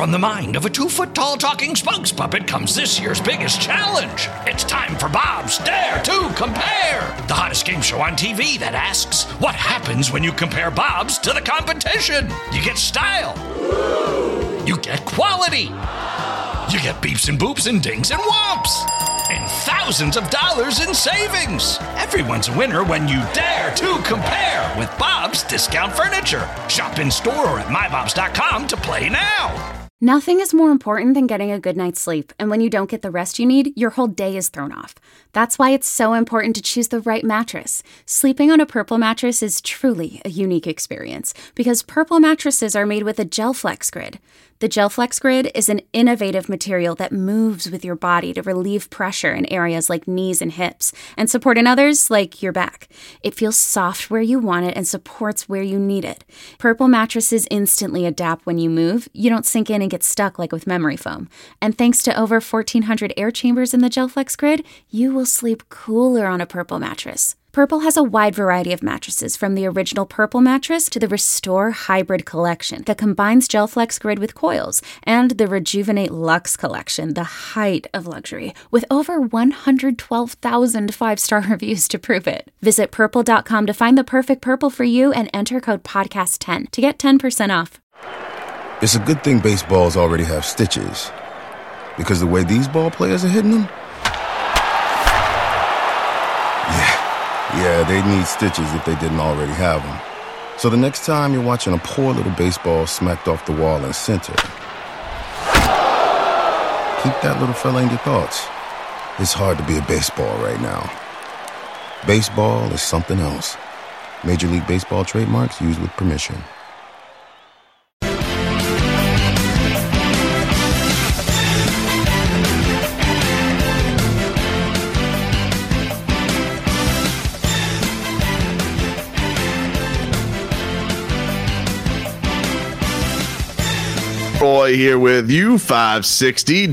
From the mind of a 2-foot-tall talking spokes puppet comes this year's biggest challenge. It's time for Bob's Dare to Compare, the hottest game show on TV that asks, what happens when you compare Bob's to the competition? You get style. You get quality. You get beeps and boops and dings and whomps. And thousands of dollars in savings. Everyone's a winner when you dare to compare with Bob's Discount Furniture. Shop in store or at mybobs.com to play now. Nothing is more important than getting a good night's sleep, and when you don't get the rest you need, your whole day is thrown off. That's why it's so important to choose the right mattress. Sleeping on a Purple mattress is truly a unique experience, because Purple mattresses are made with a GelFlex Grid. The GelFlex Grid is an innovative material that moves with your body to relieve pressure in areas like knees and hips, and support in others like your back. It feels soft where you want it and supports where you need it. Purple mattresses instantly adapt when you move. You don't sink in and get stuck like with memory foam. And thanks to over 1,400 air chambers in the GelFlex Grid, you will sleep cooler on a Purple mattress. Purple has a wide variety of mattresses, from the original Purple mattress to the Restore Hybrid collection that combines GelFlex Grid with coils, and the Rejuvenate Luxe collection, the height of luxury, with over 112,000 five-star reviews to prove it. Visit Purple.com to find the perfect Purple for you and enter code PODCAST10 to get 10% off. It's a good thing baseballs already have stitches, because the way these ball players are hitting them, yeah, they need stitches if they didn't already have them. So the next time you're watching a poor little baseball smacked off the wall in center, keep that little fella in your thoughts. It's hard to be a baseball right now. Baseball is something else. Major League Baseball trademarks used with permission. Roy here with you, 560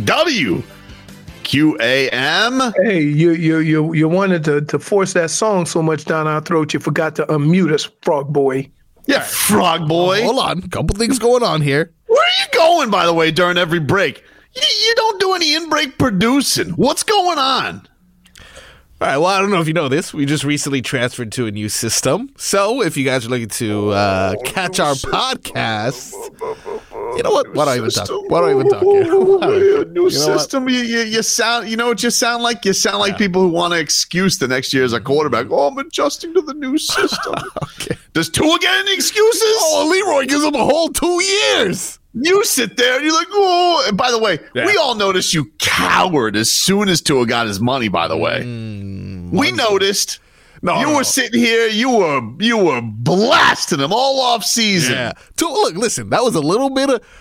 WQAM. Hey, you wanted to force that song so much down our throat, you forgot to unmute us, Frog Boy. Yeah, Frog Boy. Hold on, a couple things going on here. Where are you going, by the way, during every break? You don't do any in-break producing. What's going on? All right, well, I don't know if you know this. We just recently transferred to a new system. So if you guys are looking to catch our podcast, you know what? Why don't I even talk? Why don't I even talk here? New system. You sound. You know what you sound like? You sound like people who want to excuse the next year as a quarterback. Oh, I'm adjusting to the new system. Okay. Does Tua get any excuses? Oh, Leroy gives him a whole 2 years. You sit there and you're like, oh. And by the way, we all noticed you cowered as soon as Tua got his money. By the way, we noticed. You were sitting here. You were blasting him all off season. Yeah. Look, listen. That was a little bit of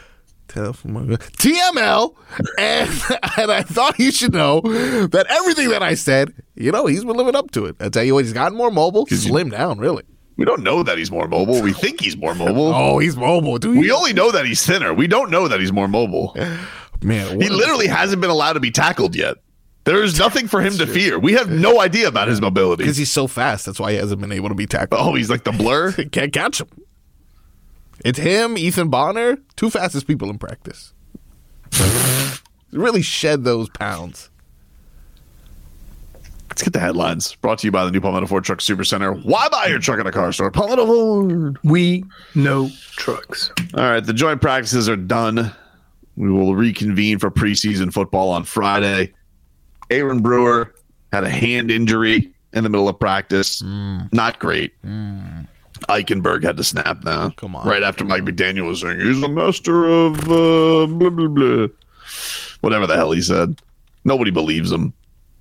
TML, and I thought you should know that everything that I said, he's been living up to it. I tell you what, he's gotten more mobile. Slimmed down, really. We don't know that he's more mobile. We think he's more mobile. Oh, he's mobile, dude. We only know that he's thinner. We don't know that he's more mobile. Man, he literally hasn't been allowed to be tackled yet. There's nothing for him to fear. We have no idea about his mobility. Because he's so fast. That's why he hasn't been able to be tackled. Oh, he's like the Blur? Can't catch him. It's him, Ethan Bonner, two fastest people in practice. Really shed those pounds. Let's get the headlines. Brought to you by the new Palmetto Ford Truck Supercenter. Why buy your truck at a car store? Palmetto Ford. We know trucks. All right, the joint practices are done. We will reconvene for preseason football on Friday. Aaron Brewer had a hand injury in the middle of practice. Not great. Eichenberg had to snap now. Come on. Right after Mike McDaniel was saying, he's a master of blah, blah, blah. Whatever the hell he said. Nobody believes him.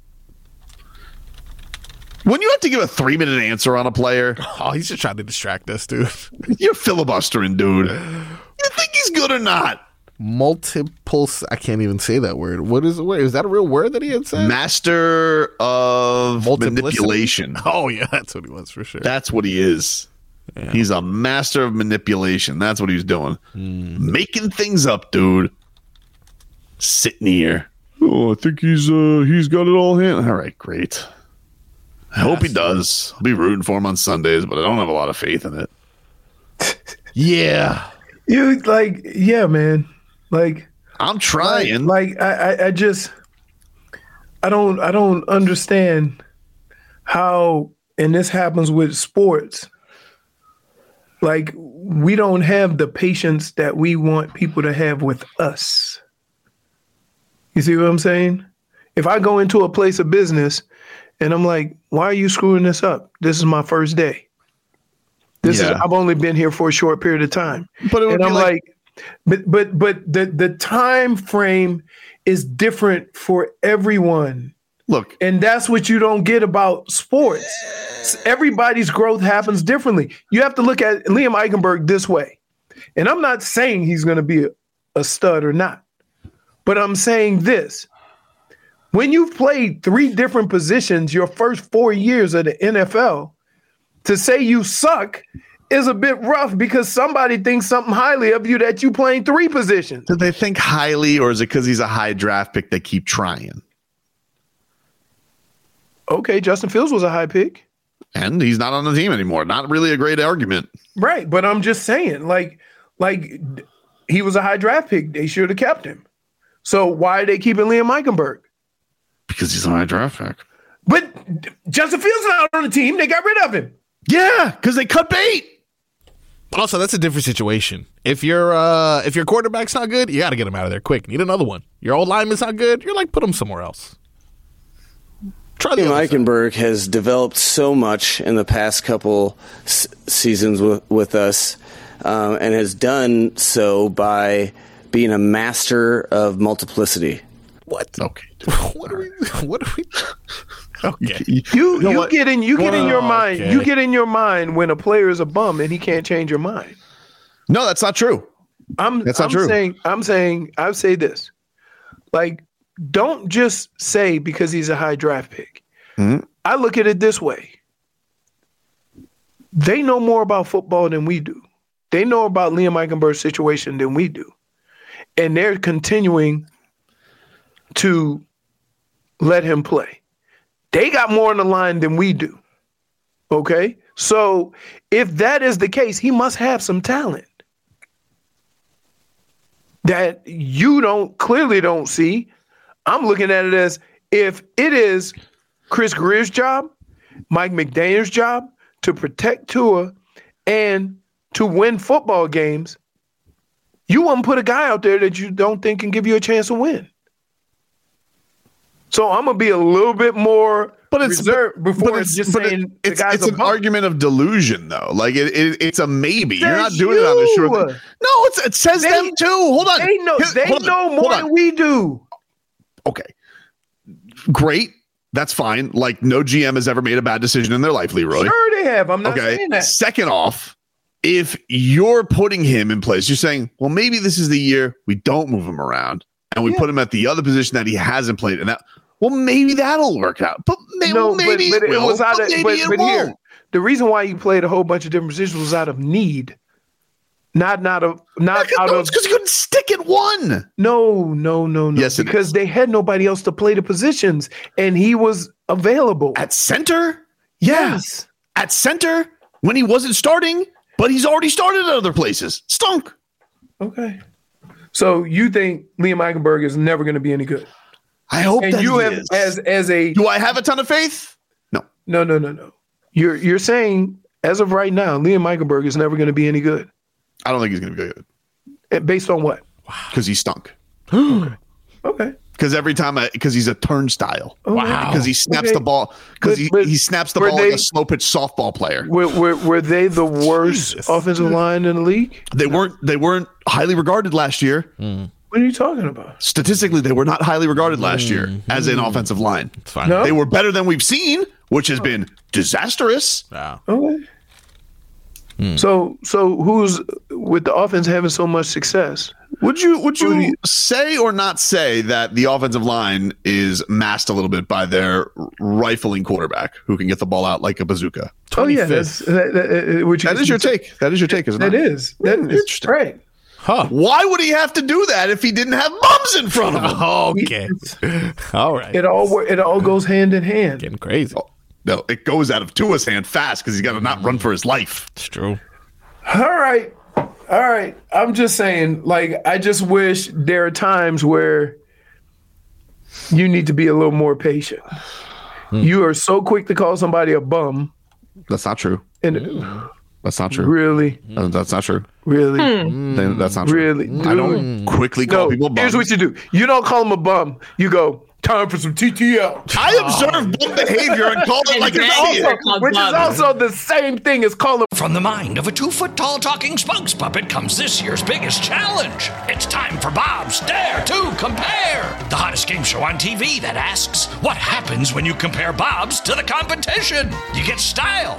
When you have to give a 3-minute answer on a player. Oh, he's just trying to distract us, dude. You're filibustering, dude. You think he's good or not? I can't even say that word. What is the word? Is that a real word that he had said? Master of manipulation. Oh, yeah, that's what he was for sure. That's what he is. Yeah. He's a master of manipulation. That's what he's doing. Making things up, dude. Sitting here. Oh, I think he's got it all handled. All right, great. I hope he does. I'll be rooting for him on Sundays, but I don't have a lot of faith in it. Yeah. Yeah, man. Like I'm trying. Like I just I don't understand how, and this happens with sports. Like we don't have the patience that we want people to have with us. You see what I'm saying? If I go into a place of business and I'm like, why are you screwing this up? This is my first day. I've only been here for a short period of time. But I'm like, but the time frame is different for everyone. Look, and that's what you don't get about sports. Everybody's growth happens differently. You have to look at Liam Eichenberg this way. And I'm not saying he's going to be a stud or not, but I'm saying this. When you've played 3 different positions your first 4 years of the NFL, to say you suck is a bit rough because somebody thinks something highly of you that you playing 3 positions. Do they think highly, or is it because he's a high draft pick they keep trying? Okay, Justin Fields was a high pick. And he's not on the team anymore. Not really a great argument. Right, but I'm just saying, like he was a high draft pick. They should have kept him. So why are they keeping Liam Eichenberg? Because he's a high draft pick. But Justin Fields not on the team. They got rid of him. Yeah, because they cut bait. Also, that's a different situation. If your quarterback's not good, you got to get him out of there quick. Need another one. Your old lineman's not good. You're like, put him somewhere else. Try the Eichenberg has developed so much in the past couple seasons with us, and has done so by being a master of multiplicity. What? Okay. What are we? Okay. You get in your mind. You get in your mind when a player is a bum and he can't change your mind. No, that's not true. That's not true. I'm saying I say this. Like, don't just say because he's a high draft pick. Mm-hmm. I look at it this way. They know more about football than we do. They know about Liam Eichenberg's situation than we do. And they're continuing to let him play. They got more on the line than we do. Okay? So if that is the case, he must have some talent that you clearly don't see. I'm looking at it as if it is Chris Greer's job, Mike McDaniel's job to protect Tua and to win football games, you wouldn't put a guy out there that you don't think can give you a chance to win. So I'm gonna be a little bit more reserved before just saying the guy's it's an argument of delusion, though. Like it's a maybe. You're not doing it on the short. No, it says them too. Hold on. They know more than we do. Okay, great. That's fine. Like no GM has ever made a bad decision in their life, Leroy. Sure they have. I'm not saying that. Second off, if you're putting him in place, you're saying, well, maybe this is the year we don't move him around and we put him at the other position that he hasn't played. And that, well, maybe that'll work out. But maybe it was out of, but here, the reason why you played a whole bunch of different positions was out of need. Not out of because you couldn't stick at one. No. Yes, because they had nobody else to play the positions, and he was available at center. Yes, at center when he wasn't starting, but he's already started at other places. Stunk. Okay, so you think Liam Eichenberg is never going to be any good? I hope and that you he have is. as a. Do I have a ton of faith? No. You're saying as of right now, Liam Eichenberg is never going to be any good. I don't think he's going to be good. Based on what? Because he stunk. Okay. Because every time, because he's a turnstile. Wow. Because he snaps the ball. Because he snaps the ball like a slow pitch softball player. Were they the worst offensive line in the league? They weren't highly regarded last year. What are you talking about? Statistically, they were not highly regarded last year as an offensive line. It's fine. No? They were better than we've seen, which has been disastrous. Wow. Okay. So who's with the offense having so much success? Would you say or not say that the offensive line is masked a little bit by their rifling quarterback who can get the ball out like a bazooka? Oh yeah, that is your take. That is your take, isn't it? That is interesting. Right. Huh. Why would he have to do that if he didn't have bums in front of him? Okay. All right. It all goes hand in hand. Getting crazy. No, it goes out of Tua's hand fast because he's got to not run for his life. It's true. All right. All right. I'm just saying, like, I just wish there are times where you need to be a little more patient. You are so quick to call somebody a bum. That's not true. That's not true. Really? That's not true. Really? That's not true. Really? I don't quickly call people bums. Here's what you do. You don't call them a bum. You go, time for some TTL. I observe bum behavior and call it like I see it. Which is also the same thing as calling. From the mind of a 2-foot-tall talking spokes puppet comes this year's biggest challenge. It's time for Bob's Dare to Compare, the hottest game show on TV that asks, what happens when you compare Bobs to the competition? You get style.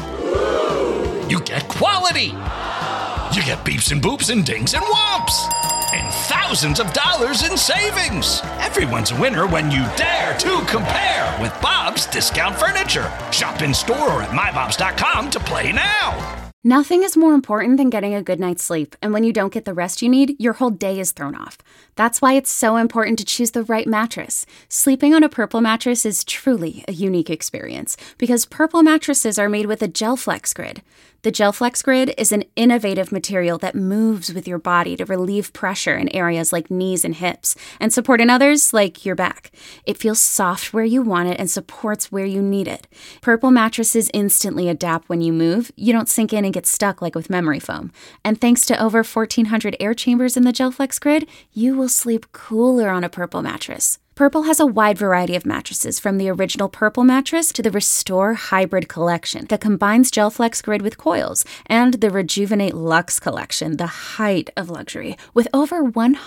You get quality. You get beeps and boops and dings and whomps. And thousands of dollars in savings. Everyone's a winner when you dare to compare with Bob's Discount Furniture. Shop in store or at mybobs.com to play now. Nothing is more important than getting a good night's sleep, and when you don't get the rest you need, your whole day is thrown off. That's why it's so important to choose the right mattress. Sleeping on a Purple mattress is truly a unique experience, because Purple mattresses are made with a GelFlex Grid. The GelFlex Grid is an innovative material that moves with your body to relieve pressure in areas like knees and hips, and support in others like your back. It feels soft where you want it and supports where you need it. Purple mattresses instantly adapt when you move. You don't sink in and get stuck like with memory foam. And thanks to over 1,400 air chambers in the GelFlex Grid, you will sleep cooler on a Purple mattress. Purple has a wide variety of mattresses, from the original Purple mattress to the Restore Hybrid collection that combines GelFlex Grid with coils, and the Rejuvenate Luxe collection, the height of luxury, with over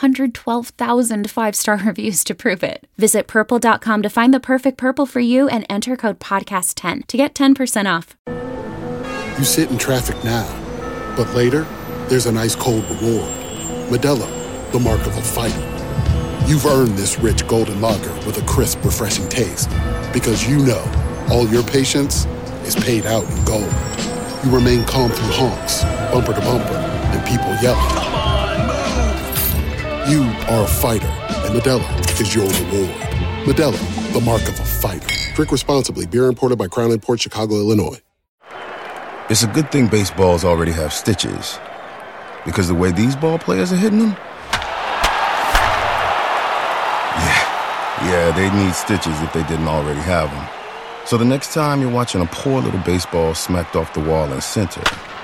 112,000 5-star reviews to prove it. Visit Purple.com to find the perfect Purple for you and enter code podcast10 to get 10% off. You sit in traffic now, but later, there's an ice-cold reward. Modelo, the mark of a fighter. You've earned this rich golden lager with a crisp, refreshing taste. Because you know all your patience is paid out in gold. You remain calm through honks, bumper to bumper, and people yelling. Come on, move! You are a fighter, and Modelo is your reward. Modelo, the mark of a fighter. Drink responsibly. Beer imported by Crown Imports, Chicago, Illinois. It's a good thing baseballs already have stitches. Because the way these ball players are hitting them, yeah, they'd need stitches if they didn't already have them. So the next time you're watching a poor little baseball smacked off the wall in center,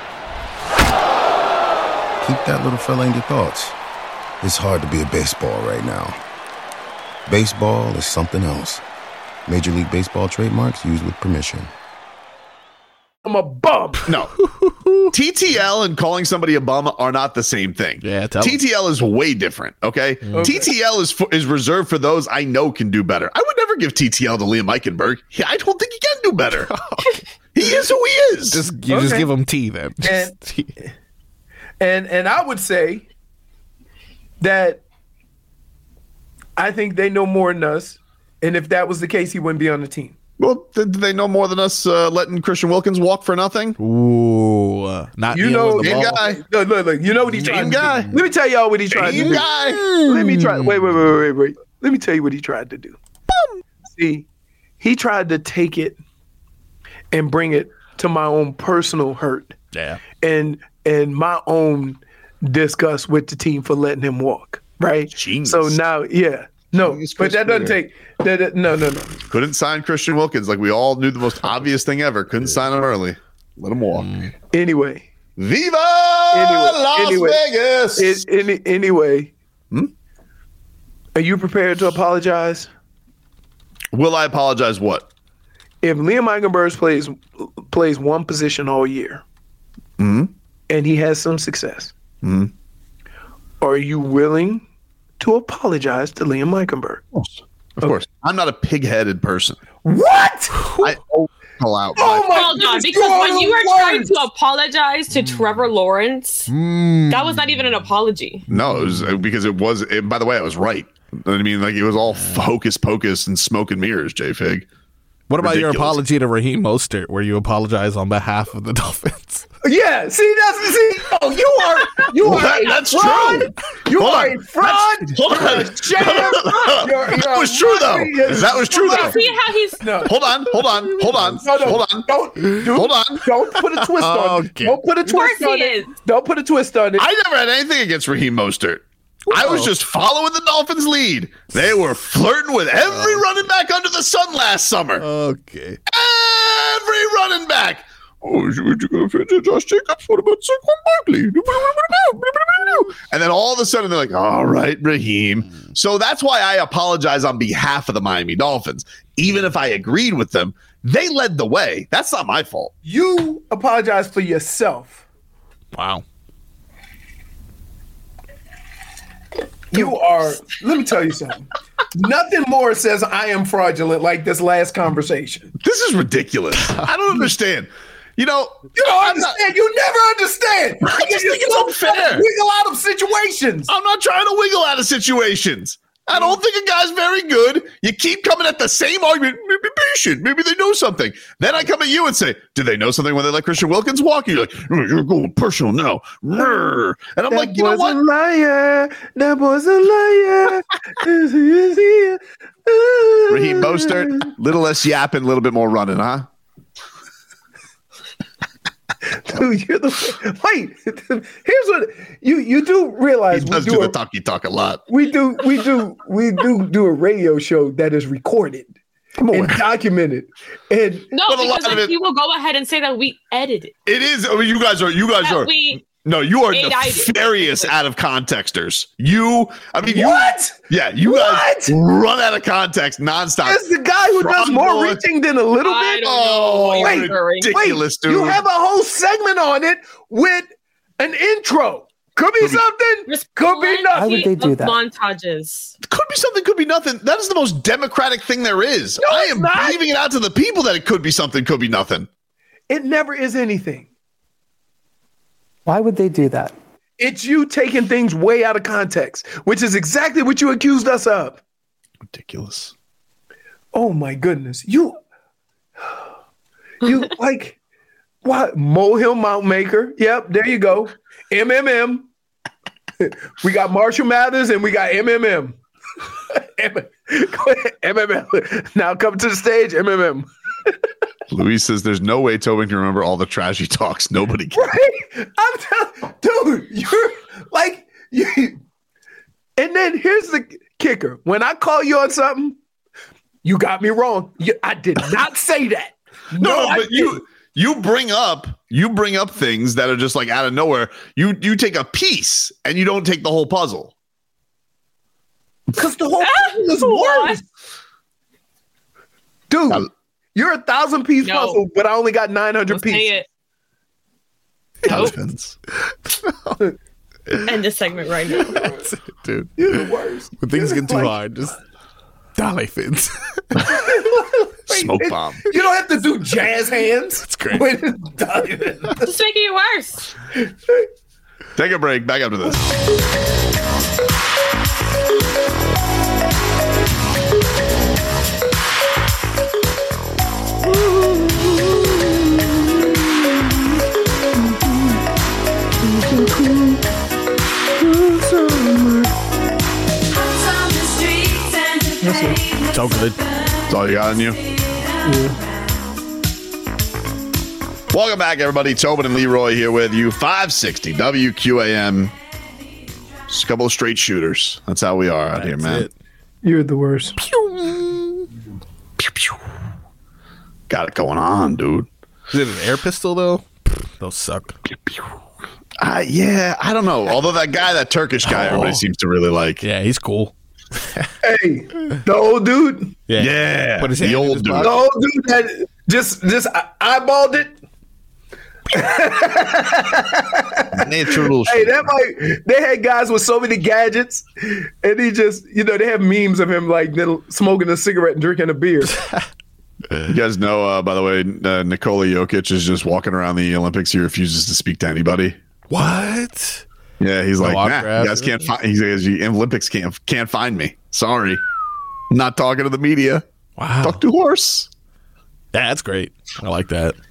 keep that little fella in your thoughts. It's hard to be a baseball right now. Baseball is something else. Major League Baseball trademarks used with permission. I'm a bum. No. TTL and calling somebody a bum are not the same thing. Yeah, TTL is way different, okay? TTL is reserved for those I know can do better. I would never give TTL to Liam Eichenberg. I don't think he can do better. He is who he is. Just give him T then. And I would say that I think they know more than us. And if that was the case, he wouldn't be on the team. Well, did they know more than us letting Christian Wilkins walk for nothing? Ooh, not you know, same guy. Look, you know what he tried to do. Let me tell y'all what he tried to do. Guy. Let me try. Wait. Let me tell you what he tried to do. See, he tried to take it and bring it to my own personal hurt. Yeah. And my own disgust with the team for letting him walk. Right. Genius. So now, yeah. No, but that doesn't take that. No. Couldn't sign Christian Wilkins like we all knew the most obvious thing ever. Couldn't sign him early. Let him walk. Anyway. Viva Las Vegas! Anyway. Are you prepared to apologize? Will I apologize what? If Liam Eichenberg plays one position all year and he has some success, are you willing to apologize to Liam Eichenberg? Of course. I'm not a pig-headed person. What? I call out. Oh my God! Because when you were trying to apologize to Trevor Lawrence, that was not even an apology. No, it was because by the way, I was right. I mean, like, it was all hocus pocus and smoke and mirrors, J-Fig. What about your apology to Raheem Mostert, where you apologize on behalf of the Dolphins? Yeah, see, that's true. You are a fraud. That was true, though. That was true, though. See how he's. No. Hold on. Don't put a twist on it. Don't put a twist on it. Don't put a twist on it. I never had anything against Raheem Mostert. I was just following the Dolphins' lead. They were flirting with every running back under the sun last summer. Okay. Every running back. Oh, would you go to Josh Jacobs? What about Saquon Barkley? And then all of a sudden they're like, all right, Raheem. So that's why I apologize on behalf of the Miami Dolphins. Even if I agreed with them, they led the way. That's not my fault. You apologize for yourself. Wow. You are, let me tell you something. Nothing more says I am fraudulent like this last conversation. This is ridiculous. I don't understand. You don't understand. You never understand. I just think it's unfair. Wiggle out of situations. I'm not trying to wiggle out of situations. I don't think a guy's very good. You keep coming at the same argument. Maybe patient. Maybe they know something. Then I come at you and say, do they know something when they let Christian Wilkins walk? You're like, you're going personal now. And I'm like, you know what? That boy's a liar. Raheem Mostert, little less yapping, a little bit more running, huh? Dude, you're wait. Here's what you do realize. He does do the talky talk a lot. We do a radio show that is recorded and documented. And because he will go ahead and say that we edited. It is. I mean, you guys are. No, you are nefarious out of contexters. What? Yeah, you guys run out of context nonstop. It's the guy who does more reaching than a little bit. Wait, ridiculous, dude. You have a whole segment on it with an intro. Could be something. Could be nothing. Why would they do that? Montages. Could be something. Could be nothing. That is the most democratic thing there is. No, I am leaving it out to the people that it could be something. Could be nothing. It never is anything. Why would they do that? It's you taking things way out of context, which is exactly what you accused us of. Ridiculous. Oh my goodness. You like what? Molehill Mountain Maker. Yep, there you go. MMM. We got Marshall Mathers and we got MMM. MMM. Now come to the stage, MMM. Luis says there's no way Tobin can remember all the trashy talks. Nobody can. Right? I'm telling, dude, you're like, and then here's the kicker. When I call you on something, you got me wrong. I did not say that. No, but you bring up things that are just like out of nowhere. You take a piece and you don't take the whole puzzle. Because the whole puzzle is worse. Dude. You're 1,000-piece puzzle, but I only got 900 pieces. Dolphins. End this segment right now. That's it, dude. You're the worst. When things get too hard, just Dolphins. Smoke bomb. You don't have to do jazz hands. That's great. Just making it worse. Take a break. Back after this. It's all good. That's all you got on you? Yeah. Welcome back, everybody. Tobin and Leroy here with you. 560 WQAM. Just a couple of straight shooters. That's how we are out here, man. You're the worst. Pew, pew. Got it going on, dude. Is it an air pistol, though? Those suck. Yeah, I don't know. Although that Turkish guy, everybody seems to really like. Yeah, he's cool. Hey, the old dude. Yeah. Put his the old dude. The old dude that just eyeballed it. Natural. Hey, they had guys with so many gadgets, and he just, they have memes of him like smoking a cigarette and drinking a beer. You guys know, by the way, Nikola Jokic is just walking around the Olympics. He refuses to speak to anybody. What? Yeah, he's like, nah, you guys can't find. He says, Olympics can't find me. Sorry, I'm not talking to the media. Wow, talk to horse. Yeah, that's great. I like that.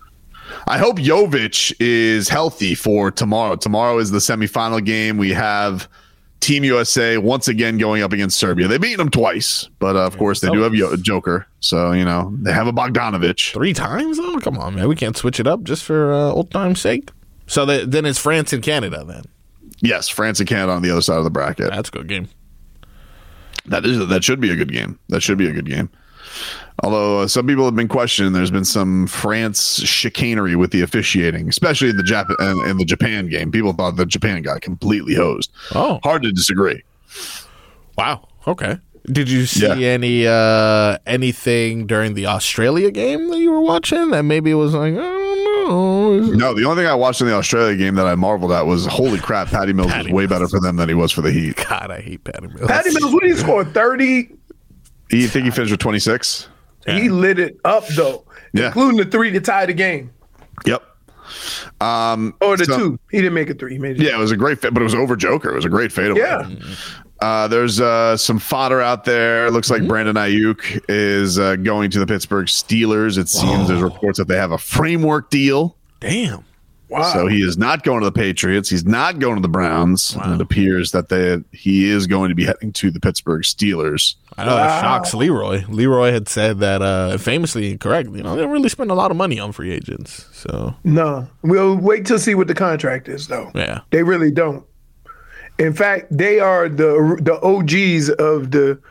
I hope Jovic is healthy for tomorrow. Tomorrow is the semifinal game. We have Team USA once again going up against Serbia. They've beaten them twice, but of course they do have Joker. So, they have a Bogdanovic. 3 times, though? Come on, man. We can't switch it up just for old time's sake. So then it's France and Canada then? Yes, France and Canada on the other side of the bracket. That's a good game. That should be a good game. That should be a good game. Although some people have been questioning, there's been some France chicanery with the officiating, especially in the Japan game. People thought the Japan got completely hosed. Oh, hard to disagree. Wow. Okay. Did you see anything during the Australia game that you were watching that maybe it was like, I don't know? No, the only thing I watched in the Australia game that I marveled at was, holy crap, Patty Mills was way better for them than he was for the Heat. God, I hate Patty Mills. Patty Mills, what did he score? 30? You think he finished with 26? Yeah. He lit it up, though, including the 3 to tie the game. Yep. Or the 2. He didn't make a 3. He made it. Yeah, it was a great fit, but it was over Joker. It was a great fadeaway. Yeah. There's some fodder out there. It looks like Brandon Ayuk is going to the Pittsburgh Steelers. It seems there's reports that they have a framework deal. Damn. Wow. So he is not going to the Patriots. He's not going to the Browns. Wow. And it appears that he is going to be heading to the Pittsburgh Steelers. I know that shocks Leroy. Leroy had said that, famously incorrect, they don't really spend a lot of money on free agents. So no, we'll wait to see what the contract is, though. Yeah, they really don't. In fact, they are the OGs of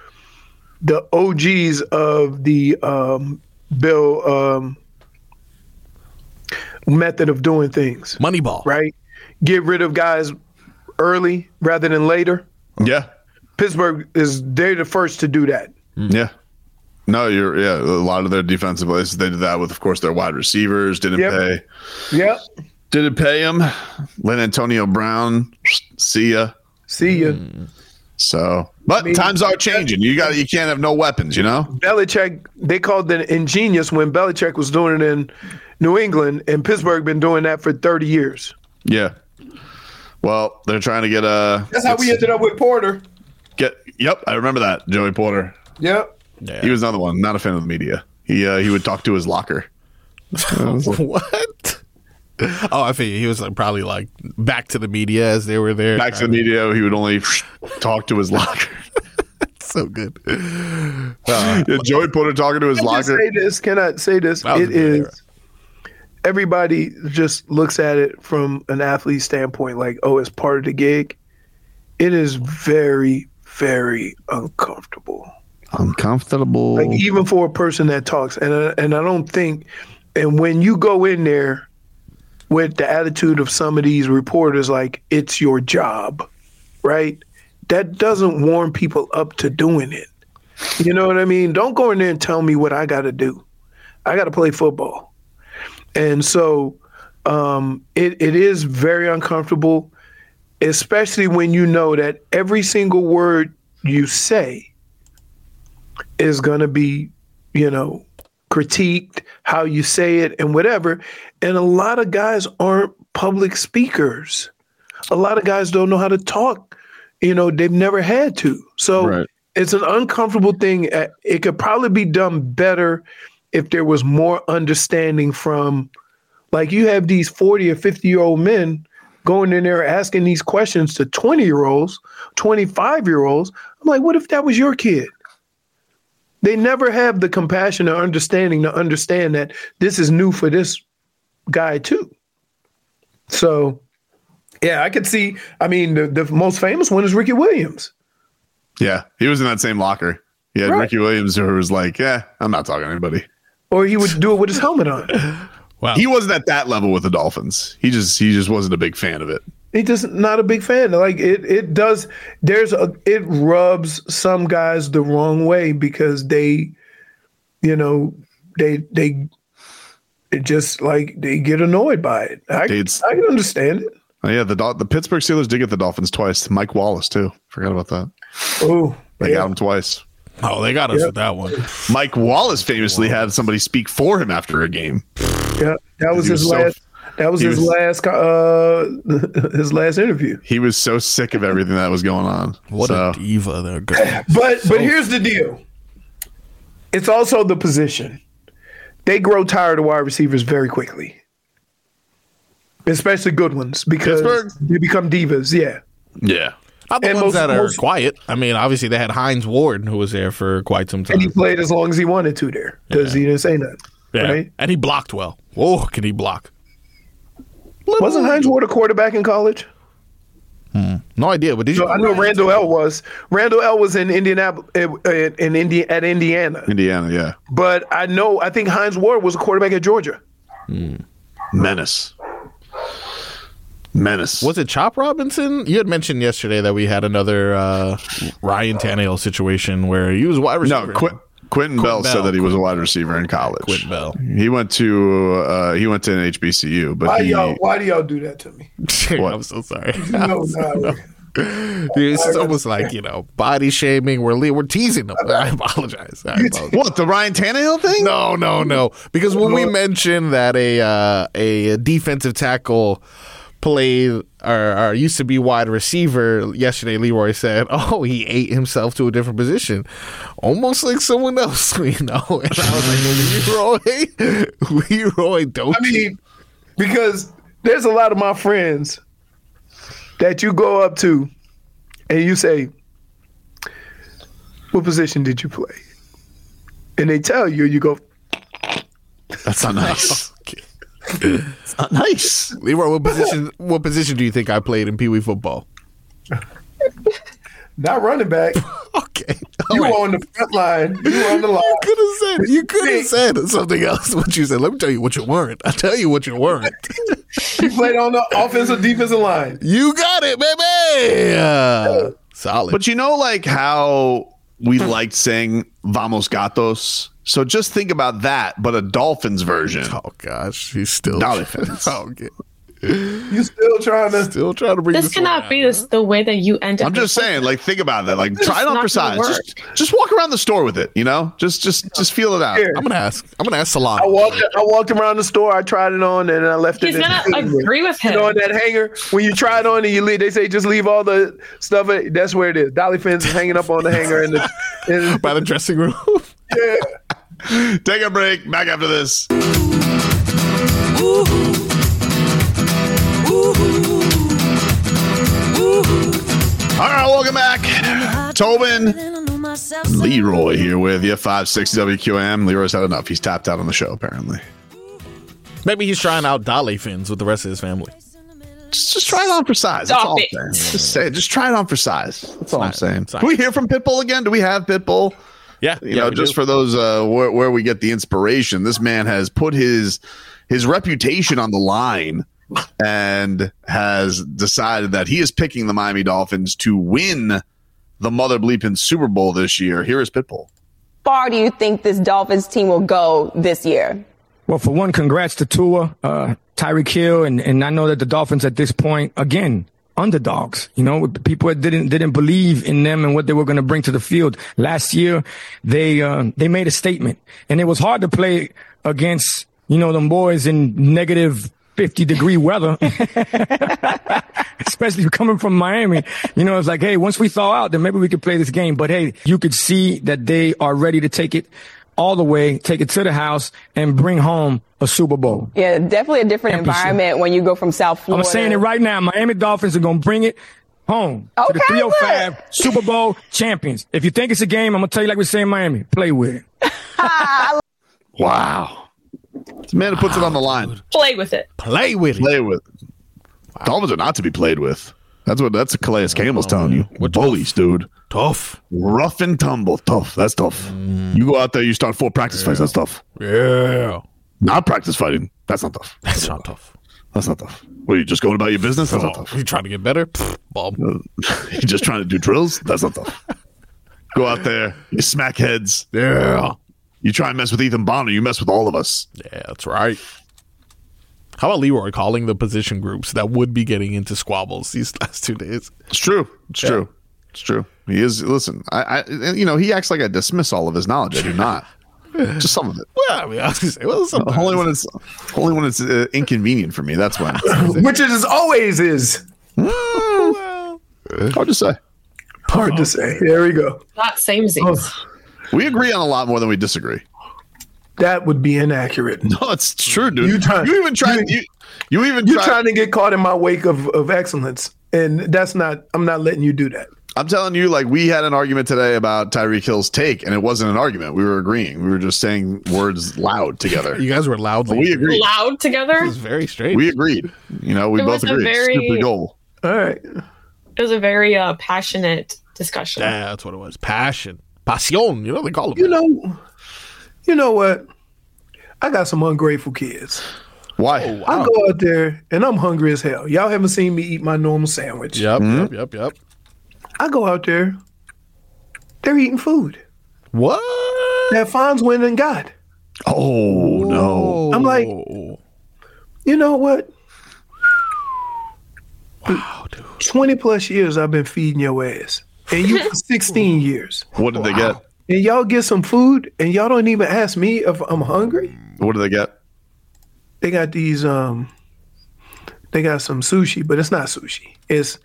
the Bill method of doing things. Moneyball, right? Get rid of guys early rather than later. Yeah. Pittsburgh they're the first to do that. Yeah. No, a lot of their defensive plays, they did that with, of course, their wide receivers. Didn't pay. Yep. Didn't pay him. Lynn Antonio Brown. See ya. So, but times are changing. You can't have no weapons, Belichick, they called it ingenious when Belichick was doing it in New England, and Pittsburgh been doing that for 30 years. Yeah. Well, they're trying to get That's how we ended up with Porter. Yep, I remember that, Joey Porter. Yep. Yeah. He was another one. Not a fan of the media. He would talk to his locker. What? Oh, I think he was probably back to the media as they were there. Back to the media, he would only talk to his locker. So good. Joey Porter talking to his locker. Can I say this? It is. Everybody just looks at it from an athlete standpoint, like, oh, it's part of the gig. It is very, very uncomfortable. Like, even for a person that talks, and I don't think, and when you go in there with the attitude of some of these reporters, like it's your job, right? That doesn't warm people up to doing it. You know what I mean? Don't go in there and tell me what I got to do. I got to play football. And so it is very uncomfortable, especially when you know that every single word you say is going to be, critiqued, how you say it and whatever. And a lot of guys aren't public speakers. A lot of guys don't know how to talk. They've never had to. So It's an uncomfortable thing. It could probably be done better if there was more understanding from, like, you have these 40 or 50-year-old men going in there asking these questions to 20-year-olds, 25-year-olds. I'm like, what if that was your kid? They never have the compassion or understanding to understand that this is new for this guy too. So, yeah, I could see. I mean, the most famous one is Ricky Williams. Yeah, he was in that same locker. He had Ricky Williams, who was like, I'm not talking to anybody. Or he would do it with his helmet on. Wow. He wasn't at that level with the Dolphins. He just wasn't a big fan of it. He just not a big fan. Like it does. It rubs some guys the wrong way because they just they get annoyed by it. I can understand it. Oh, yeah, the Pittsburgh Steelers did get the Dolphins twice. Mike Wallace too. Forgot about that. Oh, they got him twice. Oh, they got us with that one. Mike Wallace famously had somebody speak for him after a game. Yeah, that was his last. That was his last interview. He was so sick of everything that was going on. What a diva they're going. But here's the deal. It's also the position. They grow tired of wide receivers very quickly. especially good ones, because Pittsburgh? they become divas. Yeah. Yeah. Not the ones that are quiet. I mean, obviously they had Hines Ward, who was there for quite some time. And he played as long as he wanted to there because he didn't say nothing. Yeah. Right? And he blocked well. Oh, can he block? Wasn't Hines Ward a quarterback in college? No idea. But did you? I know Randall L was. Randall L was in Indianapolis, at Indiana. Indiana, yeah. But I think Hines Ward was a quarterback at Georgia. Menace. Was it Chop Robinson? You had mentioned yesterday that we had another Ryan Tannehill situation where he was wide receiver. No, Quentin Bell said that he was a wide receiver in college. Quentin Bell. He went to an HBCU. But why do y'all do that to me? I'm so sorry. No. It's almost like, body shaming. We're teasing them. I apologize. What, the Ryan Tannehill thing? No. Because when we mentioned that a defensive tackle played or used to be wide receiver, yesterday Leroy said, he ate himself to a different position, almost like someone else we know. And I was like, Leroy, don't because there's a lot of my friends that you go up to and you say, what position did you play? And they tell you, you go, that's not nice. It's not nice. Leroy, what position do you think I played in Pee Wee football? Not running back. Okay. You were on the front line. You were on the line. You could have said something else. What you said. Let me tell you what you weren't. I'll tell you what you weren't. You played on the offensive defensive line. You got it, baby. Solid. But like how we liked saying Vamos Gatos? So just think about that, but a Dolphins version. Oh gosh, he's still Dolphins. Okay. You still trying to bring this cannot be the way that you end up. I'm just saying, think about that. Try it on for size. Just walk around the store with it. Just feel it out. I'm gonna ask Salon. I walked around the store. I tried it on, and I left it. He's gonna agree with him. On that hanger, when you try it on and you leave, they say just leave all the stuff. That's where it is. Dolly Fins is hanging up on the hanger by the dressing room. Yeah. Take a break. Back after this. All right, welcome back. Tobin, Leroy here with you, 560 WQAM. Leroy's had enough. He's tapped out on the show, apparently. Maybe he's trying out Dolly Fins with the rest of his family. Just try it on for size. That's all I'm saying. Just say it. Just try it on for size. That's all I'm saying. Can we hear from Pitbull again? Do we have Pitbull? Yeah. Just for those where we get the inspiration. This man has put his reputation on the line and has decided that he is picking the Miami Dolphins to win the mother bleeping Super Bowl this year. Here is Pitbull. Far do you think this Dolphins team will go this year? Well, for one, congrats to Tua, Tyreek Hill, and I know that the Dolphins at this point, again, underdogs. People didn't believe in them and what they were going to bring to the field. Last year, they made a statement, and it was hard to play against them boys in negative 50-degree weather, especially coming from Miami. It's like, hey, once we thaw out, then maybe we could play this game. But hey, you could see that they are ready to take it all the way, take it to the house, and bring home a Super Bowl. Yeah, definitely a different environment when you go from South Florida. I'm saying it right now. Miami Dolphins are going to bring it home to the 305 Super Bowl champions. If you think it's a game, I'm going to tell you like we say in Miami, play with it. Wow. It's a man who puts it on the line. Play with it. Play with it. Wow. Dolphins are not to be played with. That's Calais Campbell's telling you. We're bullies, dude. Tough. Rough and tumble. Tough. That's tough. You go out there, you start 4 practice fights. That's tough. Yeah. Not practice fighting. That's not tough. That's not tough. That's not tough. What, are you just going about your business? That's not tough. You trying to get better? Bob. You just trying to do drills? That's not tough. Go out there, you smack heads. Yeah. You try and mess with Ethan Bonner, you mess with all of us. Yeah, that's right. How about Leroy calling the position groups that would be getting into squabbles these last 2 days? It's true. It's true. He is. Listen, he acts like I dismiss all of his knowledge. I do not. Just some of it. Well, I mean, I was gonna say, only when it's inconvenient for me. That's when. Which it always is. Hard to say. Hard to say. There we go. Not samesies. We agree on a lot more than we disagree. That would be inaccurate. No, it's true, dude. You're trying to get caught in my wake of excellence, and that's not. I'm not letting you do that. I'm telling you, like, we had an argument today about Tyreek Hill's take, and it wasn't an argument. We were agreeing. We were just saying words loud together. You guys were loudly. We agreed. Loud together? It was very strange. We agreed. You know, we both agreed. Stupid goal. All right. It was a very passionate discussion. Yeah, that's what it was. Passion. Pasión. You know they call it. You know what? I got some ungrateful kids. Why? Oh, wow. I go out there, and I'm hungry as hell. Y'all haven't seen me eat my normal sandwich. Yep. I go out there, they're eating food. What? That Fonz went and got. Oh, no. I'm like, you know what? Wow, dude. 20 plus years I've been feeding your ass. And you for 16 years. What did they get? And y'all get some food, and y'all don't even ask me if I'm hungry. What do they get? They got these, they got some sushi, but it's not sushi. It's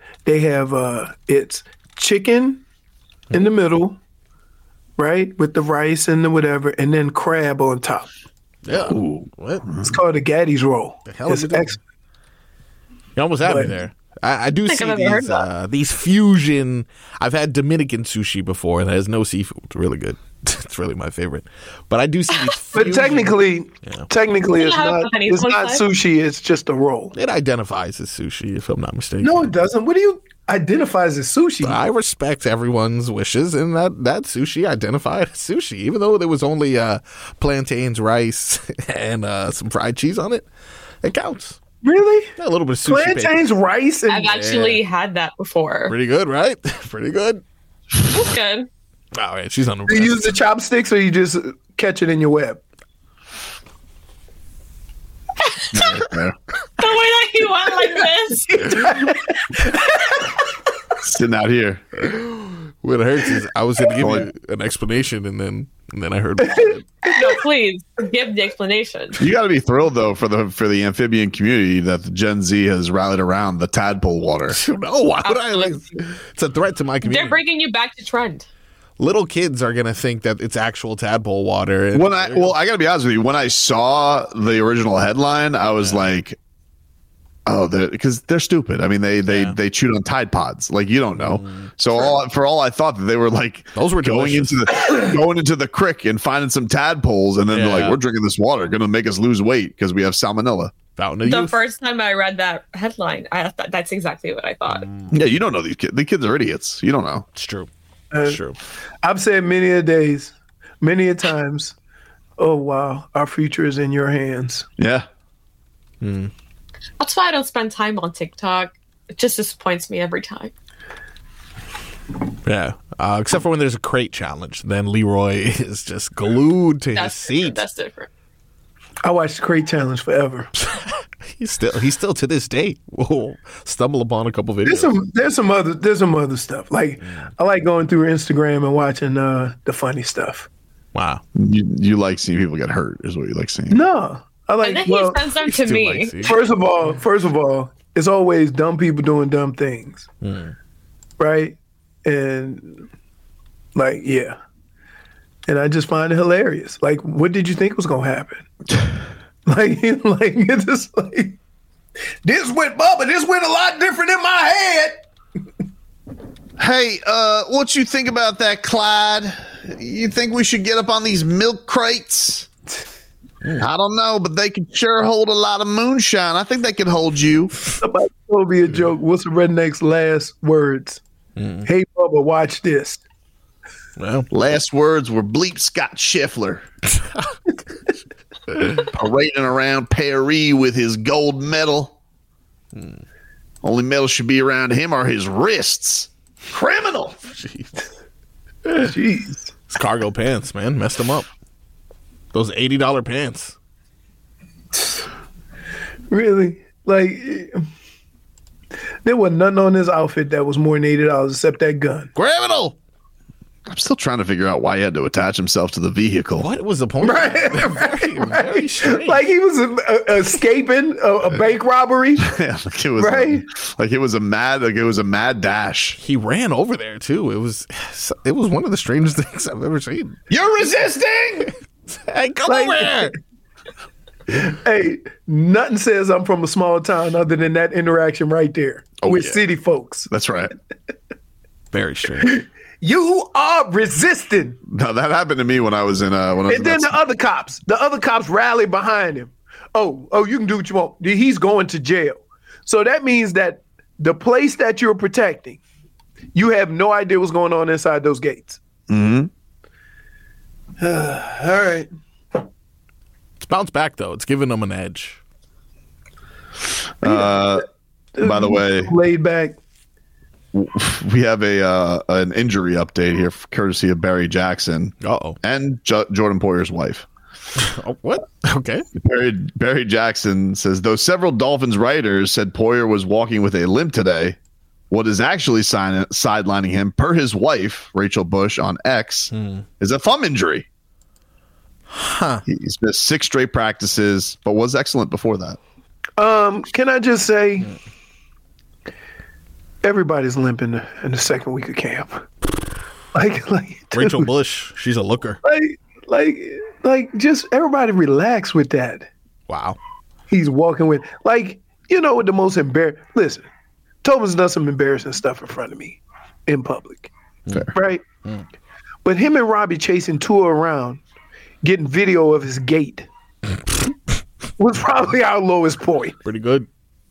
chicken in the middle, right, with the rice and the whatever, and then crab on top. Yeah. Ooh. What? It's called a Gaddy's roll. The hell it's is it? excellent. You almost had me there. I do see these fusion. I've had Dominican sushi before, and it has no seafood. It's really good. It's really my favorite. But I do see these fusion. But technically it's not sushi. It's just a roll. It identifies as sushi, if I'm not mistaken. No, it doesn't. What do you identifies as sushi? I respect everyone's wishes, and that sushi identified as sushi, even though there was only plantains, rice, and some fried cheese on it. It counts. Really? Yeah, a little bit of sushi. Plantains, rice, and I've actually had that before. Pretty good, right? Pretty good. That's good. All right, she's on the. Do you use the chopsticks, or you just catch it in your web? The way that you went like this. Sitting out here. What hurts is I was going to give you an explanation, and then I heard. No, please give the explanation. You got to be thrilled though for the amphibian community that the Gen Z has rallied around the tadpole water. No, why would I? It's a threat to my community. They're bringing you back to trend. Little kids are gonna think that it's actual tadpole water. I got to be honest with you. When I saw the original headline, I was like, "Oh, because they're stupid." I mean, they chewed on Tide Pods. Like, you don't know. So I thought that they were like those were going into the creek and finding some tadpoles, and then they're like, "We're drinking this water, going to make us lose weight because we have salmonella." The first time I read that headline, I thought that's exactly what I thought. Yeah, you don't know these kids. The kids are idiots. You don't know. It's true. It's true. I've said many a times, "Oh wow, our future is in your hands." Yeah. That's why I don't spend time on TikTok. It just disappoints me every time. Yeah, except for when there's a crate challenge, then Leroy is just glued to his seat. That's different. I watched the crate challenge forever. He's still to this day will stumble upon a couple videos. There's some other stuff. Like I like going through Instagram and watching the funny stuff. Wow, you like seeing people get hurt? Is what you like seeing? No, I like. And then he sends them to me. First of all, it's always dumb people doing dumb things, right? And like, yeah, and I just find it hilarious. Like, what did you think was gonna happen? like it's just like this went a lot different in my head. Hey, what you think about that, Clyde? You think we should get up on these milk crates? I don't know, but they could sure hold a lot of moonshine. I think they could hold you. Somebody told me a joke. What's the redneck's last words? Hey, Bubba, watch this. Well, last words were bleep Scott Scheffler. Parading around Paris with his gold medal. Only medal should be around him are his wrists. Criminal. Jeez. His cargo pants, man, messed him up. Those $80 pants. Really? Like, there was nothing on this outfit that was more than $80 except that gun. Criminal. I'm still trying to figure out why he had to attach himself to the vehicle. What was the point? Right. Very strange. Like he was escaping a bank robbery. Yeah, like it was right. Like it was a mad dash. He ran over there too. It was one of the strangest things I've ever seen. You're resisting. Hey, come over here. Hey, nothing says I'm from a small town other than that interaction right there with city folks. That's right. Very strange. You are resisting. No, that happened to me when I was in. And then the other cops rallied behind him. Oh, you can do what you want. He's going to jail. So that means that the place that you're protecting, you have no idea what's going on inside those gates. Mm-hmm. All right. It's bounced back though. It's giving them an edge. By the way, laid back. We have an injury update here, courtesy of Barry Jackson. And Jordan Poyer's wife. Oh, what? Okay. Barry Jackson says, though several Dolphins writers said Poyer was walking with a limp today, what is actually sidelining him, per his wife, Rachel Bush, on X, is a thumb injury. Huh. He's missed 6 straight practices, but was excellent before that. Can I just say, everybody's limping in the second week of camp. Like Rachel Bush, she's a looker. Like, just everybody relax with that. Wow. He's walking with, what the most embarrassing. Listen, Tobin's done some embarrassing stuff in front of me in public. Fair. Right? But him and Robbie chasing Tua around, getting video of his gait, was probably our lowest point. Pretty good.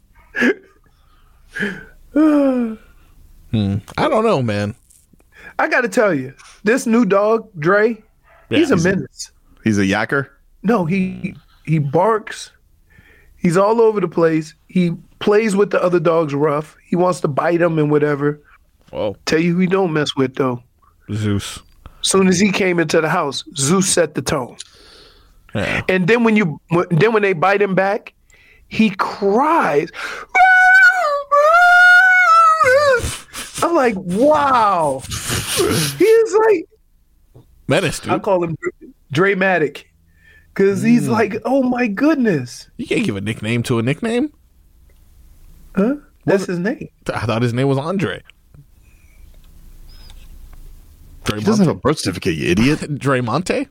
I don't know, man. I got to tell you, this new dog, Dre, he's a menace. He's a yacker? No, he barks. He's all over the place. He plays with the other dogs rough. He wants to bite them and whatever. Whoa. Tell you who he don't mess with, though. Zeus. Soon as he came into the house, Zeus set the tone. Yeah. And then when they bite him back, he cries. I'm like, wow. He is like menace, dude. I call him Dramatic. Because he's like, oh my goodness. You can't give a nickname to a nickname. Huh? That's his name. I thought his name was Andre. He doesn't have a birth certificate, you idiot. Dre Monte?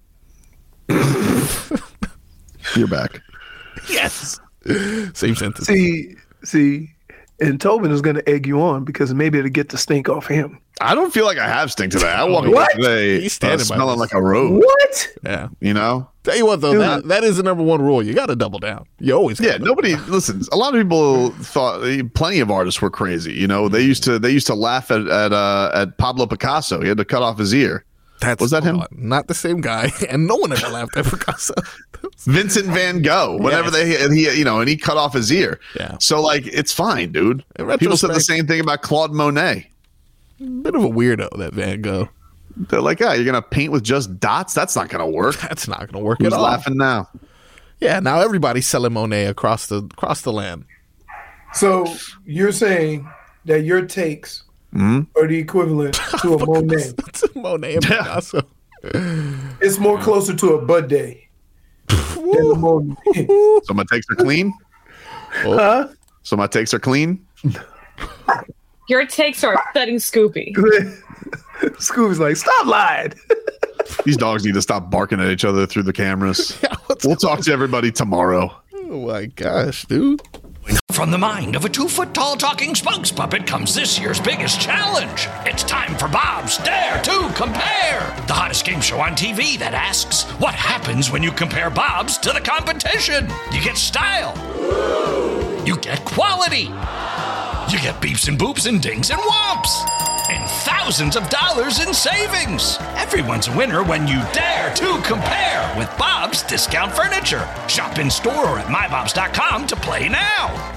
You're back. Yes. Same sentence. See, and Tobin is going to egg you on because maybe it'll get the stink off him. I don't feel like I have stink today. I walk away today smelling like a rose. What? Yeah. You know? Tell you what, though, that is the number one rule. You got to double down. You always nobody listens. A lot of people thought plenty of artists were crazy. You know, they used to laugh at Pablo Picasso. He had to cut off his ear. Was that him? Not the same guy, and no one ever laughed at Picasso. Vincent Van Gogh. Whenever he cut off his ear. Yeah. So it's fine, dude. People said the same thing about Claude Monet. Bit of a weirdo, that Van Gogh. They're like, you're gonna paint with just dots? That's not gonna work. That's not gonna work Who's at all. laughing now? Yeah, now everybody's selling Monet across the land. So you're saying that your takes are the equivalent to a Monet. Monet and Picasso. It's more closer to a Bud Day than a Monet. So my takes are clean? Huh? So my takes are clean? Your takes are upsetting Scoopy. Scooby's like, stop lying. These dogs need to stop barking at each other through the cameras. We'll talk to everybody tomorrow. Oh my gosh, dude. From the mind of a 2-foot-tall talking spokes puppet comes this year's biggest challenge. It's time for Bob's Dare to Compare, the hottest game show on TV that asks, what happens when you compare Bob's to the competition? You get style. You get quality. You get beeps and boops and dings and whomps. And thousands of dollars in savings. Everyone's a winner when you dare to compare with Bob's Discount Furniture. Shop in store or at mybobs.com to play now.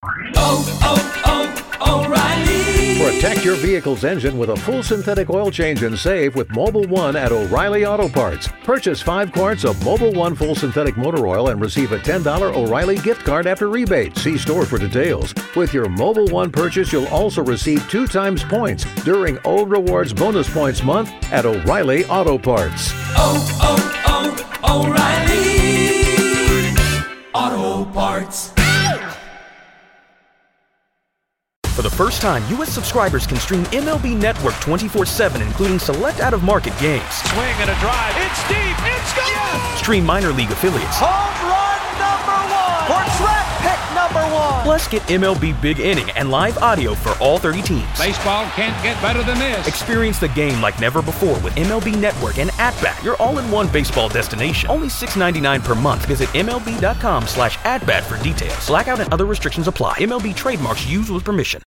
O'Reilly. Protect your vehicle's engine with a full synthetic oil change and save with Mobil 1 at O'Reilly Auto Parts. Purchase 5 quarts of Mobil 1 full synthetic motor oil and receive a $10 O'Reilly gift card after rebate. See store for details. With your Mobil 1 purchase, you'll also receive 2 times points during O Rewards Bonus Points Month at O'Reilly Auto Parts. O'Reilly. For the first time, U.S. subscribers can stream MLB Network 24/7, including select out-of-market games. Swing and a drive. It's deep. It's gone. Yes! Stream minor league affiliates. Home run number 1. Or track pick number 1. Plus, get MLB Big Inning and live audio for all 30 teams. Baseball can't get better than this. Experience the game like never before with MLB Network and At-Bat, your all-in-one baseball destination. Only $6.99 per month. Visit MLB.com/atbat for details. Blackout and other restrictions apply. MLB trademarks used with permission.